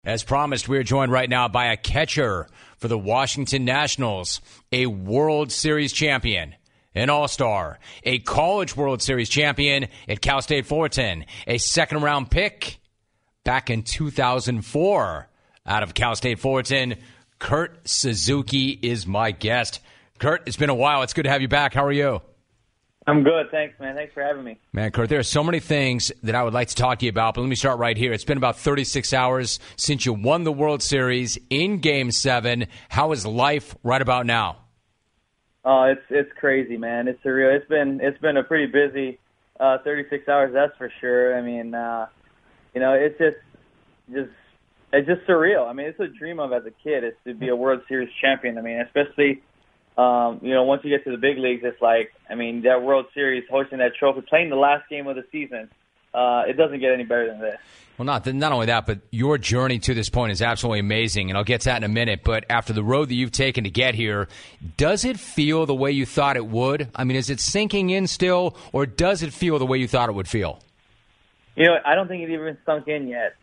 As promised, we are joined right now by a catcher for the Washington Nationals, a World Series champion, an All-Star, a College World Series champion at Cal State Fullerton, a second-round pick back in 2004 out of Cal State Fullerton. Kurt Suzuki is my guest. Kurt, it's been a while. It's good to have you back. How are you? I'm good. Thanks, man. Thanks for having me. Man, Kurt, there are so many things that I would like to talk to you about, but let me start right here. It's been about 36 hours since you won the World Series in Game 7. How is life right about now? Oh, it's crazy, man. It's surreal. It's been a pretty busy 36 hours, that's for sure. I mean, it's just surreal. I mean, it's a dream of as a kid is to be a World Series champion. I mean, especially once you get to the big leagues, it's like, I mean, that World Series, hosting that trophy, playing the last game of the season, it doesn't get any better than this. Well, not only that, but your journey to this point is absolutely amazing, and I'll get to that in a minute. But after the road that you've taken to get here, does it feel the way you thought it would? I mean, is it sinking in still, or does it feel the way you thought it would feel? I don't think it even sunk in yet.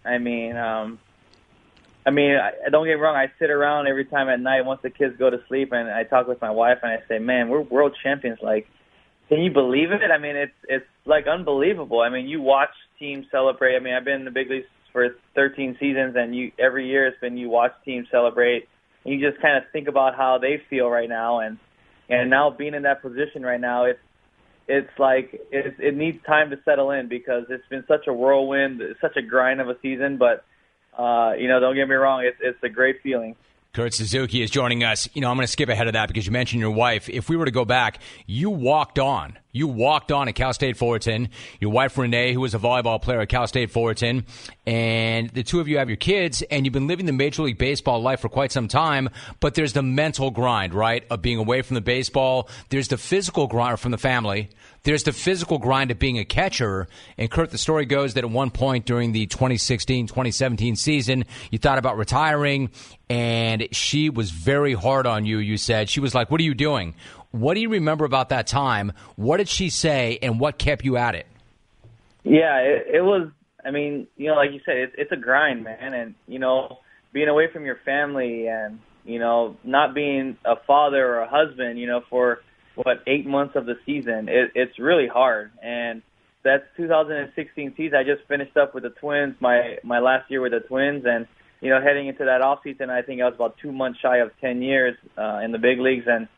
Don't get me wrong, I sit around every time at night once the kids go to sleep, and I talk with my wife, and I say, man, we're world champions. Like, can you believe it? I mean, it's like unbelievable. I mean, you watch teams celebrate. I mean, I've been in the big leagues for 13 seasons, and every year it's been you watch teams celebrate, and you just kind of think about how they feel right now, and now being in that position right now, it's like it needs time to settle in because it's been such a whirlwind, such a grind of a season, but don't get me wrong, it's a great feeling. Kurt Suzuki is joining us. I'm going to skip ahead of that because you mentioned your wife. If we were to go back, you walked on at Cal State Fullerton. Your wife, Renee, who was a volleyball player at Cal State Fullerton. And the two of you have your kids, and you've been living the Major League Baseball life for quite some time. But there's the mental grind, right, of being away from the baseball. There's the physical grind from the family. There's the physical grind of being a catcher. And, Kurt, the story goes that at one point during the 2016-2017 season, you thought about retiring, and she was very hard on you, you said. She was like, what are you doing? What do you remember about that time? What did she say, and what kept you at it? Yeah, it was, I mean, like you said, it's a grind, man. And, being away from your family and, not being a father or a husband, for 8 months of the season, it's really hard. And that's 2016 season. I just finished up with the Twins, my last year with the Twins, and heading into that off season, I think I was about 2 months shy of 10 years in the big leagues, and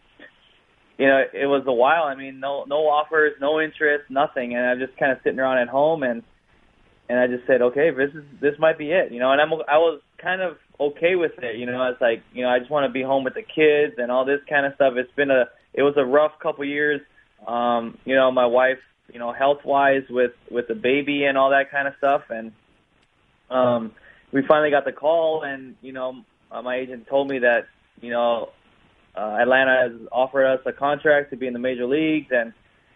it was a while. I mean, no offers, no interest, nothing, and I'm just kind of sitting around at home, and I just said, okay, this might be it, and I was kind of okay with it, It's like, I just want to be home with the kids and all this kind of stuff. It was a rough couple years, my wife, health-wise with the baby and all that kind of stuff, and we finally got the call, and my agent told me that Atlanta has offered us a contract to be in the major leagues, and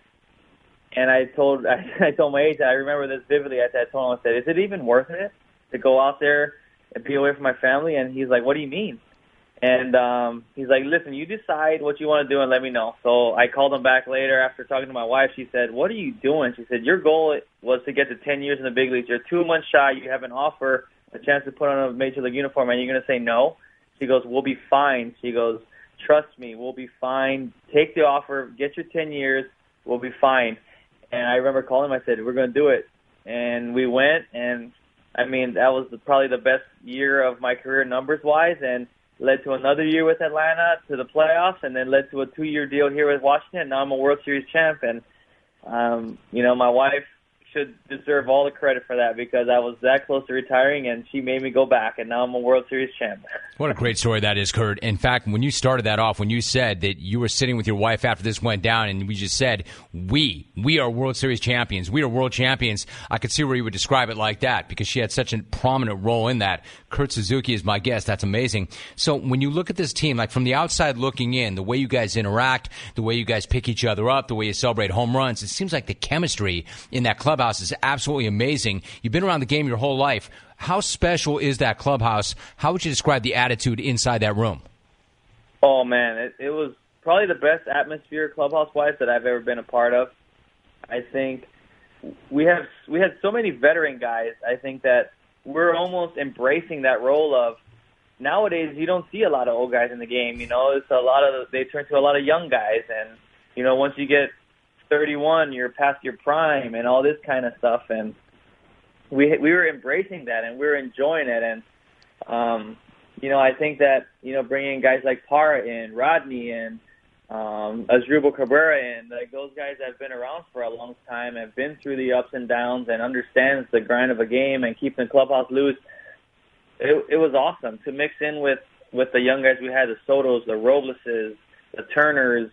I told my agent, I remember this vividly. I told him, I said, is it even worth it to go out there and be away from my family? And he's like, what do you mean? And he's like, listen, you decide what you want to do and let me know. So I called him back later after talking to my wife. She said, what are you doing? She said, your goal was to get to 10 years in the big leagues. You're 2 months shy. You have an offer, a chance to put on a major league uniform, and you're going to say no? She goes, we'll be fine. She goes, trust me, we'll be fine. Take the offer, get your 10 years, we'll be fine. And I remember calling him, I said, we're going to do it. And we went, and, I mean, that was probably the best year of my career numbers-wise, and led to another year with Atlanta to the playoffs, and then led to a 2-year deal here with Washington. Now I'm a World Series champ, and, my wife should deserve all the credit for that because I was that close to retiring, and she made me go back, and now I'm a World Series champ. What a great story that is, Kurt. In fact, when you started that off, when you said that you were sitting with your wife after this went down, and we just said, we are World Series champions, we are world champions, I could see where you would describe it like that because she had such a prominent role in that. Kurt Suzuki is my guest. That's amazing. So when you look at this team, like from the outside looking in, the way you guys interact, the way you guys pick each other up, the way you celebrate home runs, it seems like the chemistry in that clubhouse is absolutely amazing. You've been around the game your whole life. How special is that clubhouse? How would you describe the attitude inside that room? Oh, man, it was probably the best atmosphere clubhouse-wise that I've ever been a part of. I think we had so many veteran guys. I think that we're almost embracing that role of, nowadays you don't see a lot of old guys in the game. They turn to a lot of young guys, and once you get 31, you're past your prime and all this kind of stuff. And we were embracing that, and we were enjoying it. And I think that bringing guys like Parra in, Rodney in, Asdrubal Cabrera in, like those guys that have been around for a long time, have been through the ups and downs, and understands the grind of a game and keeping the clubhouse loose. It was awesome to mix in with the young guys we had, the Sotos, the Robleses, the Turners,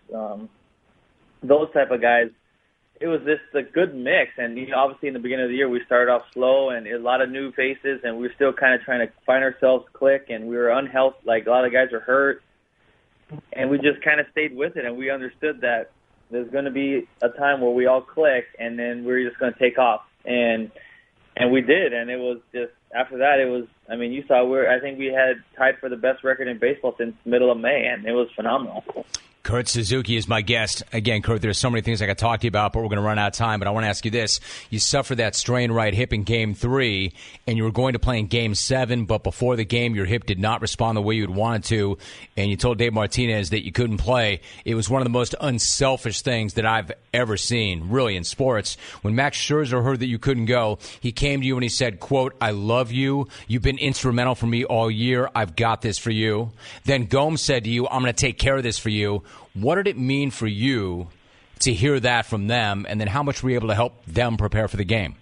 those type of guys. It was just a good mix. And obviously in the beginning of the year we started off slow and a lot of new faces, and we were still kind of trying to find ourselves, click, and we were unhealthy. Like a lot of guys were hurt, and we just kind of stayed with it, and we understood that there's going to be a time where we all click, and then we're just going to take off. And we did, and it was just, after that, it was, you saw, I think we had tied for the best record in baseball since middle of May, and it was phenomenal. Kurt Suzuki is my guest. Again, Kurt, there's so many things I could talk to you about, but we're going to run out of time. But I want to ask you this. You suffered that strained right hip in Game 3, and you were going to play in Game 7, but before the game, your hip did not respond the way you had wanted to, and you told Dave Martinez that you couldn't play. It was one of the most unselfish things that I've ever seen, really, in sports. When Max Scherzer heard that you couldn't go, he came to you and he said, quote, "I love you. You've been instrumental for me all year. I've got this for you." Then Gomes said to you, "I'm going to take care of this for you." What did it mean for you to hear that from them, and then how much were you able to help them prepare for the game?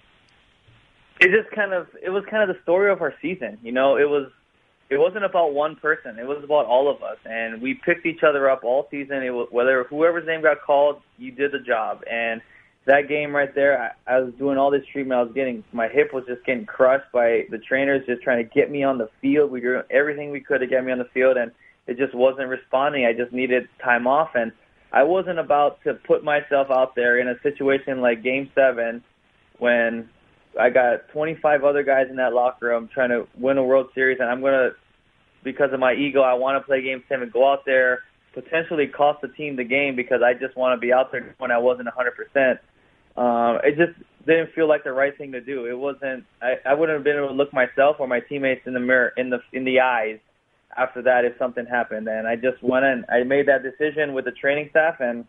It was kind of the story of our season. It wasn't about one person. It was about all of us, and we picked each other up all season. Whether whoever's name got called, you did the job. And that game right there, I was doing all this treatment. My hip was just getting crushed by the trainers, just trying to get me on the field. We were doing everything we could to get me on the field, and it just wasn't responding. I just needed time off, and I wasn't about to put myself out there in a situation like Game 7 when I got 25 other guys in that locker room trying to win a World Series, and I'm going to, because of my ego, I want to play Game 7, go out there, potentially cost the team the game because I just want to be out there when I wasn't 100%. It just didn't feel like the right thing to do. It wasn't. I wouldn't have been able to look myself or my teammates in the mirror, in the eyes after that if something happened. And I just went in. I made that decision with the training staff, and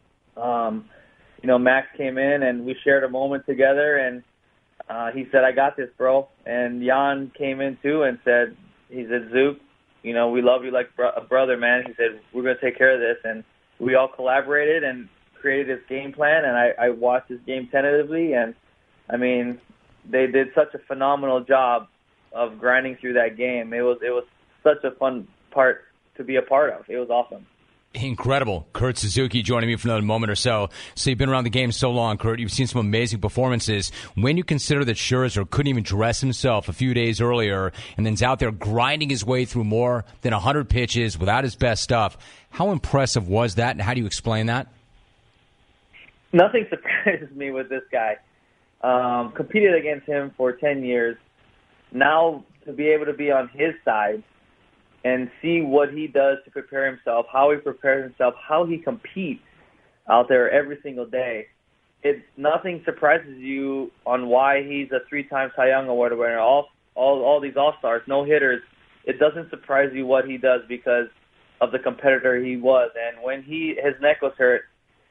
Max came in and we shared a moment together, and he said, "I got this, bro." And Jan came in too and said, "Zook, we love you like a brother, man." He said, "We're going to take care of this." And we all collaborated and created this game plan, and I watched this game tentatively, and they did such a phenomenal job of grinding through that game. It was such a fun part to be a part of. It was awesome. Incredible. Kurt Suzuki joining me for another moment or so. So you've been around the game so long, Kurt. You've seen some amazing performances. When you consider that Scherzer couldn't even dress himself a few days earlier and then's out there grinding his way through more than 100 pitches without his best stuff, how impressive was that, and how do you explain that? Nothing surprises me with this guy. Competed against him for 10 years. Now to be able to be on his side and see what he does to prepare himself, how he prepares himself, how he competes out there every single day. Nothing surprises you on why he's a 3-time Cy Young Award winner, all these All-Stars, no-hitters. It doesn't surprise you what he does because of the competitor he was. And when his neck was hurt,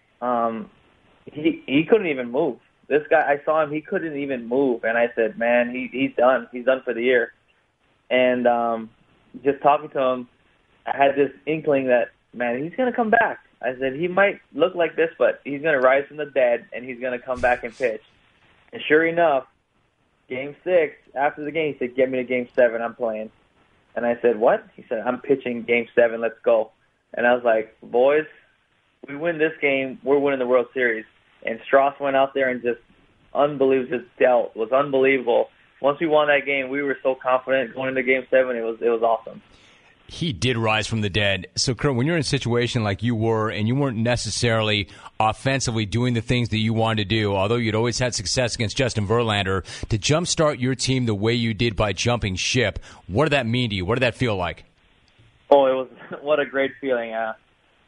he couldn't even move. This guy, I saw him, he couldn't even move. And I said, man, he's done. He's done for the year. And just talking to him, I had this inkling that, man, he's going to come back. I said, he might look like this, but he's going to rise from the dead, and he's going to come back and pitch. And sure enough, Game 6, after the game, he said, "Get me to Game 7, I'm playing." And I said, "What?" He said, "I'm pitching Game 7, let's go." And I was like, boys, we win this game, we're winning the World Series. And Strauss went out there and just dealt, was unbelievable. Once we won that game, we were so confident going into Game 7. It was awesome. He did rise from the dead. So, Kurt, when you're in a situation like you were and you weren't necessarily offensively doing the things that you wanted to do, although you'd always had success against Justin Verlander, to jumpstart your team the way you did by jumping ship, what did that mean to you? What did that feel like? Oh, it was what a great feeling.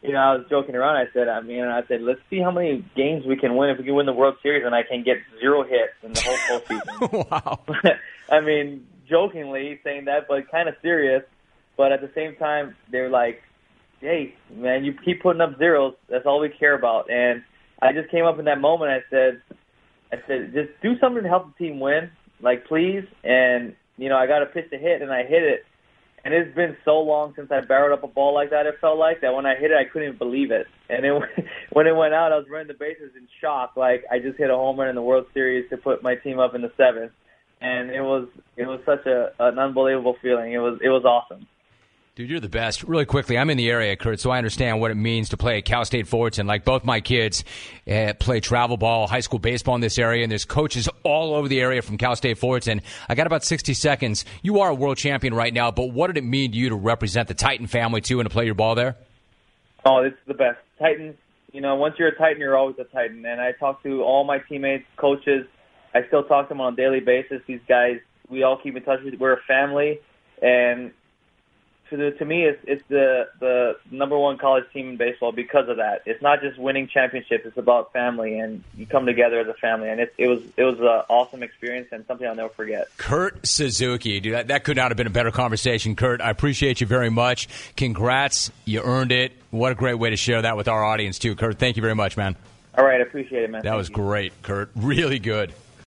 I was joking around. I said, let's see how many games we can win if we can win the World Series and I can get 0 hits in the whole postseason. Wow. I mean, jokingly saying that, but kind of serious. But at the same time, they're like, hey, man, you keep putting up zeros. That's all we care about. And I just came up in that moment. I said, just do something to help the team win, like, please. And, I got a pitch to hit, and I hit it. And it's been so long since I barreled up a ball like that, it felt like, that when I hit it, I couldn't even believe it. And then when it went out, I was running the bases in shock, like I just hit a home run in the World Series to put my team up in the 7th. And it was such an unbelievable feeling. It was awesome. Dude, you're the best. Really quickly, I'm in the area, Kurt, so I understand what it means to play at Cal State Fullerton. Like, both my kids play travel ball, high school baseball in this area, and there's coaches all over the area from Cal State Fullerton. I got about 60 seconds. You are a world champion right now, but what did it mean to you to represent the Titan family, too, and to play your ball there? Oh, it's the best. Titans, once you're a Titan, you're always a Titan. And I talk to all my teammates, coaches. I still talk to them on a daily basis. These guys, we all keep in touch with. We're a family, and to me, it's the number one college team in baseball because of that. It's not just winning championships; it's about family, and you come together as a family. And it was an awesome experience and something I'll never forget. Kurt Suzuki, dude, that could not have been a better conversation. Kurt, I appreciate you very much. Congrats, you earned it. What a great way to share that with our audience too, Kurt. Thank you very much, man. All right, I appreciate it, man. That was great, Kurt. Really good.